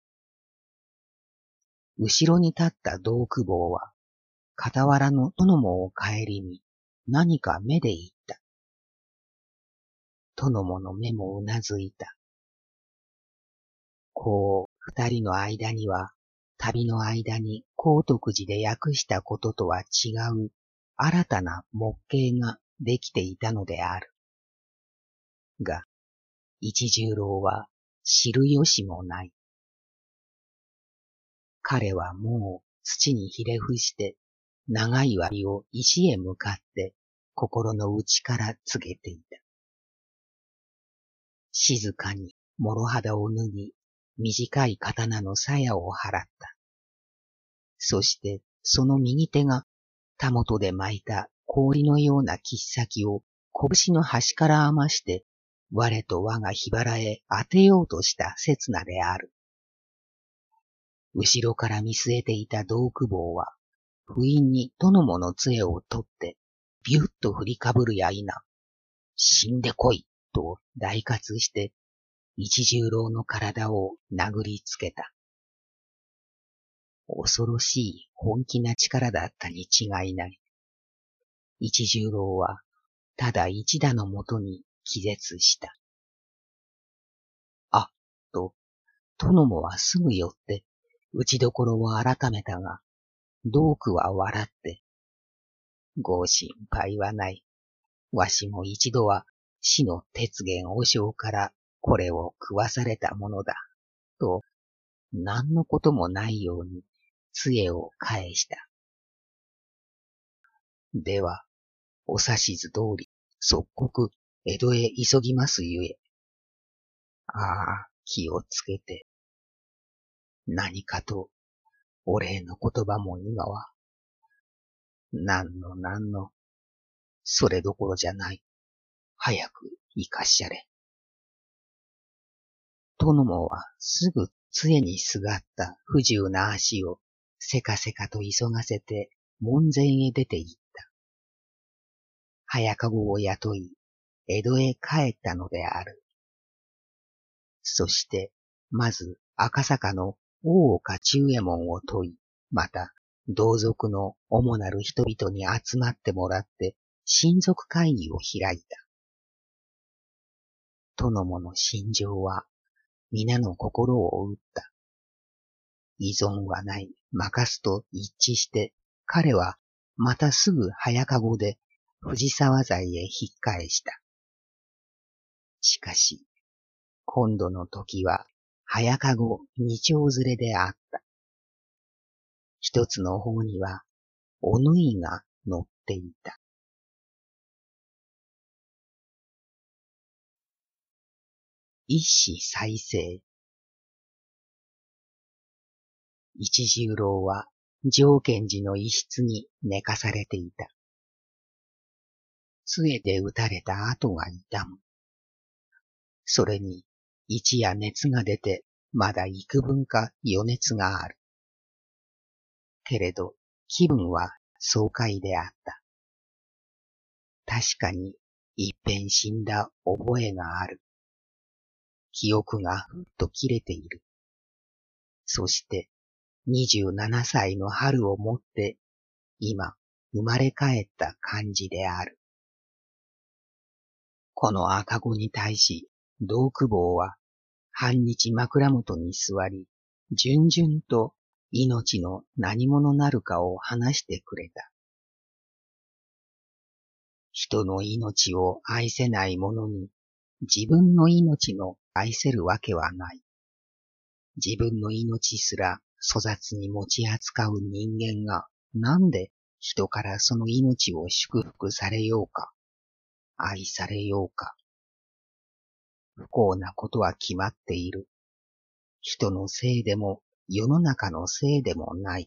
後ろに立った道久坊は、傍らの殿もを顧み、何か目で言った。殿もの目もうなずいた。こう、二人の間には、旅の間に高徳寺で訳したこととは違う、新たな模型ができていたのである。が、一十郎は知る由もない。彼はもう土にひれ伏して、長い割を石へ向かって心の内から告げていた。静かに諸肌を脱ぎ、短い刀の鞘を払った。そしてその右手がたもとで巻いた氷のような切っ先を拳の端から余して、我と我が火腹へ当てようとした刹那である。後ろから見据えていた道久坊は、不意に殿もの杖を取って、ビュッと振りかぶるや否、死んでこいと大喝して、一十郎の体を殴りつけた。恐ろしい本気な力だったに違いない。一十郎は、ただ一打のもとに気絶した。あ、と、殿もはすぐ寄って、打ちどころを改めたが、道久は笑って、ご心配はない。わしも一度は死の鉄源和尚からこれを食わされたものだ。と、何のこともないように杖を返した。では、お指図通り、即刻江戸へ急ぎますゆえ。ああ、気をつけて。何かと、お礼の言葉も今は。なんのなんの、それどころじゃない。早く行かっしゃれ。殿もはすぐ杖にすがった不自由な足をせかせかと急がせて門前へ出て行った。早かごを雇い、江戸へ帰ったのである。そして、まず赤坂の大岡中右衛門を問い、また、同族の主なる人々に集まってもらって、親族会議を開いた。殿もの心情は、皆の心を打った。依存はない、任すと一致して、彼はまたすぐ早かごで藤沢財へ引っ返した。しかし、今度の時は早かご二丁連れであった。一つの方には、お縫いが乗っていた。一子再生。一十郎は上見寺の一室に寝かされていた。杖で打たれた跡が痛む。 それに一夜熱が出てまだ幾分か余熱がある。けれど気分は爽快であった。確かに一遍死んだ覚えがある。記憶がふっと切れている。そして二十七歳の春をもって今生まれ変えった感じである。この赤子に対し同久保は半日枕元に座り、順々と命の何者なるかを話してくれた。人の命を愛せない者に自分の命の愛せるわけはない。自分の命すら粗雑に持ち扱う人間がなんで人からその命を祝福されようか、愛されようか。不幸なことは決まっている。人のせいでも世の中のせいでもない。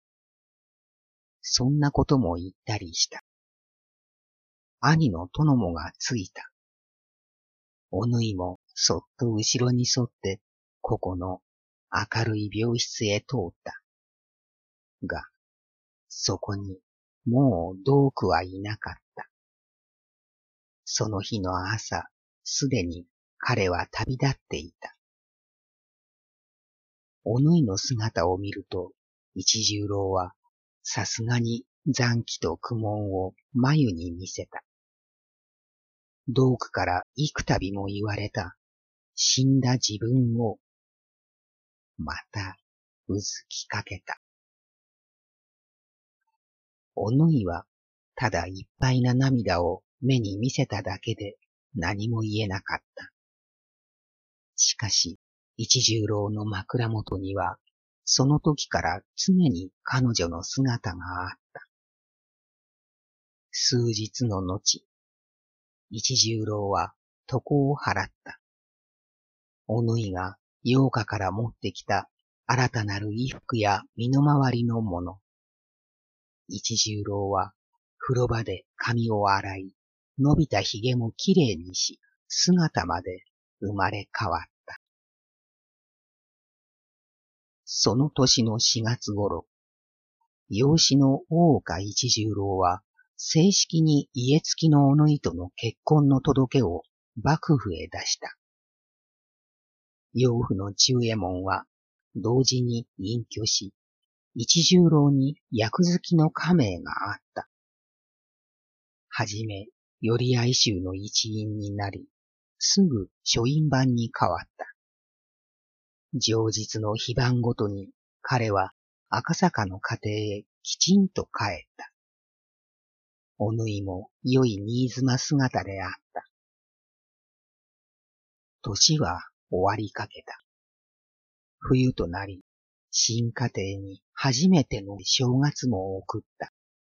そんなことも言ったりした。兄の殿もがついた。おぬいもそっと後ろに沿ってここの明るい病室へ通った。が、そこにもう同久はいなかった。その日の朝、すでに彼は旅立っていた。おぬいの姿を見ると、一十郎はさすがに残機と苦悶を眉に見せた。同久から幾度も言われた死んだ自分を、またうずきかけた。おぬいはただいっぱいな涙を目に見せただけで何も言えなかった。しかし、一十郎の枕元には、その時から常に彼女の姿があった。数日の後、一十郎は床を払った。おぬいが洋家から持ってきた新たなる衣服や身の回りのもの。一十郎は風呂場で髪を洗い、伸びた髭もきれいにし、姿まで生まれ変わった。その年の四月頃、養子の大岡一十郎は正式に家付きのおぬいとの結婚の届けを幕府へ出した。養父の忠右衛門は同時に隠居し、一十郎に役付きの家名があった。はじめ、寄合衆の一員になり、すぐ書院番に変わった。上日の非番ごとに彼は赤坂の家庭へきちんと帰った。おぬいも良い新妻姿であった。年は終わりかけた。冬となり、新家庭に初めての正月も送った。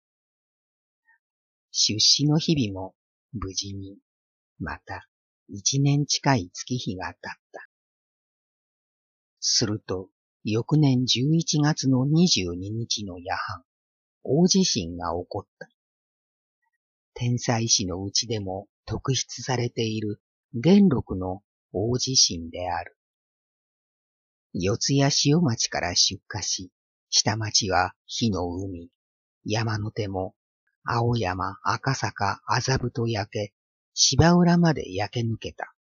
出資の日々も無事に、また一年近い月日が経った。すると、翌年十一月の二十二日の夜半、大地震が起こった。天才師のうちでも特筆されている元禄の大地震である。四谷塩町から出火し、下町は火の海、山の手も青山、赤坂、麻布と焼け、芝浦まで焼け抜けた。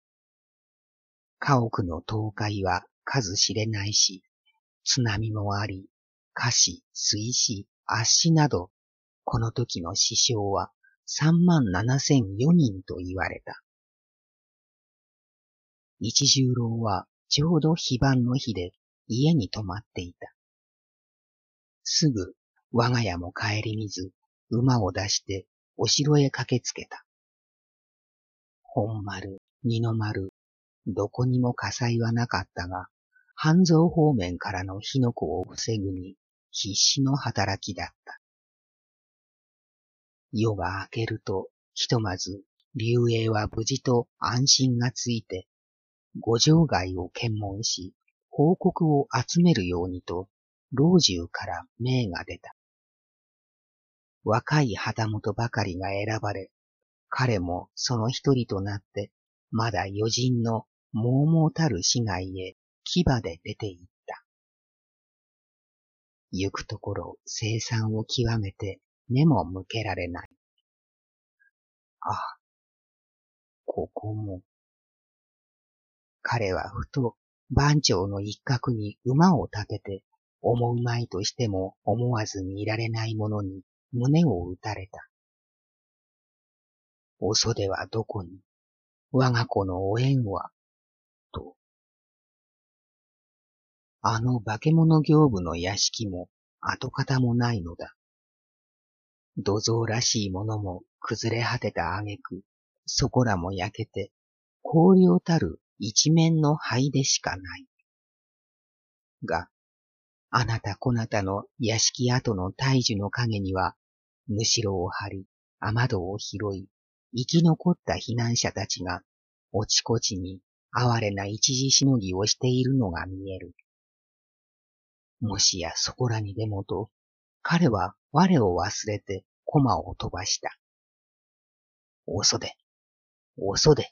家屋の倒壊は数知れないし、津波もあり、菓子、水死、圧死など、この時の死傷は三万七千四人と言われた。一十郎はちょうど非番の日で家に泊まっていた。すぐ我が家も顧みず、馬を出してお城へ駆けつけた。本丸、二の丸、どこにも火災はなかったが、半蔵方面からの火の粉を防ぐに必死の働きだった。夜が明けると、ひとまず、龍英は無事と安心がついて、五条街を検問し、報告を集めるようにと、老中から命が出た。若い旗本ばかりが選ばれ、彼もその一人となって、 まだ余人の猛々たる市街へ牙で出て行った。行くところ凄惨を極めて目も向けられない。ああ、ここも。彼はふと番町の一角に馬を立てて、思うまいとしても思わずにいられないものに胸を打たれた。お袖はどこに、我が子のお縁は、と。あの化け物行部の屋敷も跡形もないのだ。土蔵らしいものも崩れ果てた挙句、そこらも焼けて、荒涼たる一面の灰でしかない。が、あなたこなたの屋敷跡の大樹の陰には、むしろを張り、雨戸を拾い、生き残った避難者たちが、おちこちに哀れな一時しのぎをしているのが見える。もしやそこらにでもと、彼は我を忘れて駒を飛ばした。おそで、おそで。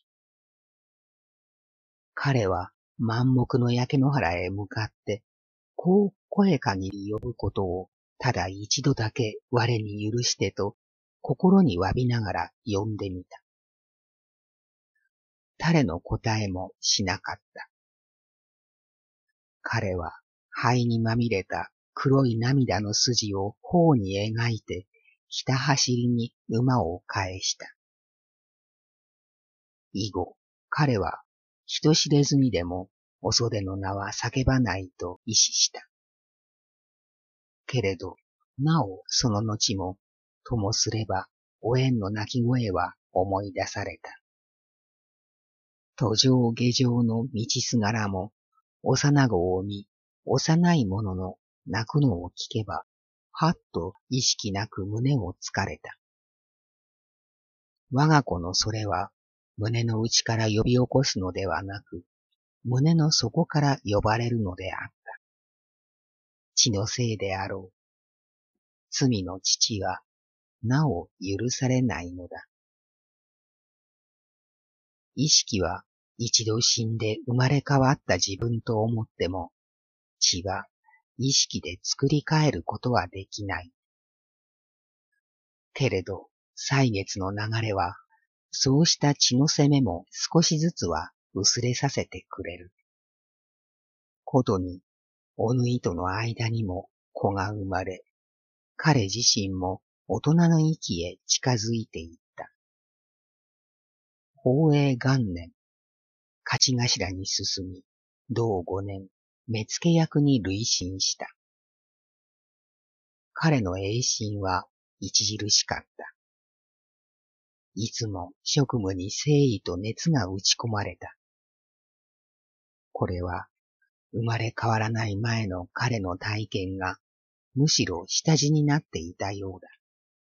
彼は満目の焼け野原へ向かって、こう声限り呼ぶことをただ一度だけ我に許してと心に詫びながら呼んでみた。誰の答えもしなかった。彼は灰にまみれた黒い涙の筋を頬に描いてひた走りに馬を返した。以後、彼は人知れずにでもお袖の名は叫ばないと意志した。けれど、なおその後も、ともすれば、お縁の鳴き声は思い出された。途上下上の道すがらも、幼子を見、幼いものの泣くのを聞けば、はっと意識なく胸をつかれた。我が子のそれは、胸の内から呼び起こすのではなく、胸の底から呼ばれるのであった。血のせいであろう。罪の父は、なお許されないのだ。意識は一度死んで生まれ変わった自分と思っても、血は意識で作り変えることはできない。けれど、歳月の流れは、そうした血の責めも少しずつは薄れさせてくれる。ことに、お縫いとの間にも子が生まれ、彼自身も大人の域へ近づいていった。宝永元年、勝頭に進み、同五年、目付役に累進した。彼の栄進は著しかった。いつも職務に誠意と熱が打ち込まれた。これは、生まれ変わらない前の彼の体験が、むしろ下地になっていたようだ。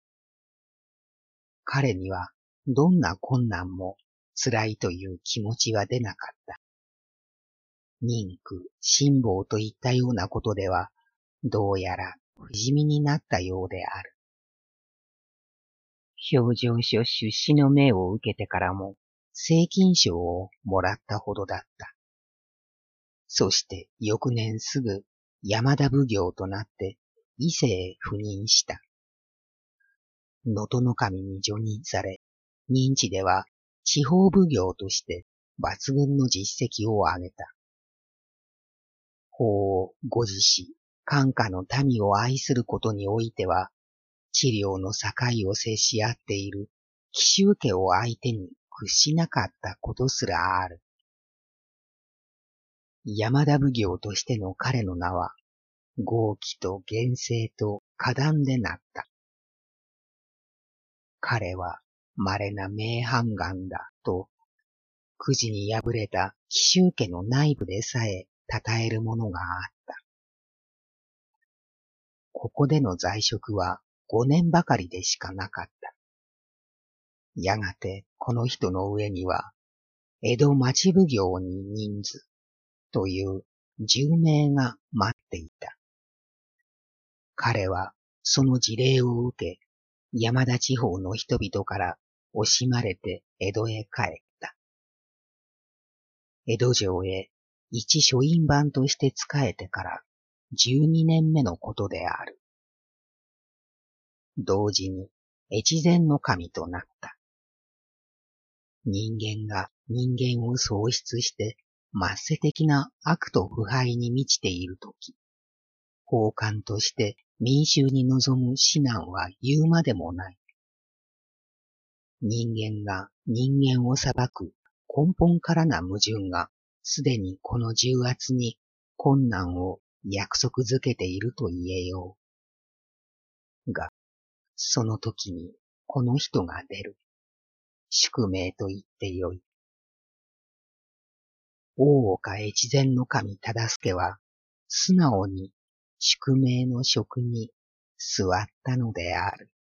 彼には、どんな困難も辛いという気持ちは出なかった。忍苦、辛抱といったようなことでは、どうやら不死身になったようである。評定所出資の命を受けてからも、正金賞をもらったほどだった。そして翌年すぐ山田奉行となって伊勢へ赴任した。能登守に叙任され、任地では地方奉行として抜群の実績を上げた。法を護持し、官下の民を愛することにおいては、治療の境を接し合っている紀州家を相手に屈しなかったことすらある。山田奉行としての彼の名は、豪気と厳正と果断でなった。彼は稀な名判官だと、くじに敗れた紀州家の内部でさえ称えるものがあった。ここでの在職は五年ばかりでしかなかった。やがてこの人の上には、江戸町奉行に任ずという重命が待っていた。彼はその辞令を受け、山田地方の人々から惜しまれて江戸へ帰った。 江戸城へ一書院番として仕えてから十二年目のことである。同時に越前の神となった。人間が人間を喪失して末世的な悪と腐敗に満ちているとき、法官として民衆に望む指南は言うまでもない。人間が人間を裁く根本からな矛盾がすでにこの重圧に困難を約束づけていると言えよう。が、その時にこの人が出る。宿命と言ってよい。大岡越前の神忠相は素直に宿命の職に座ったのである。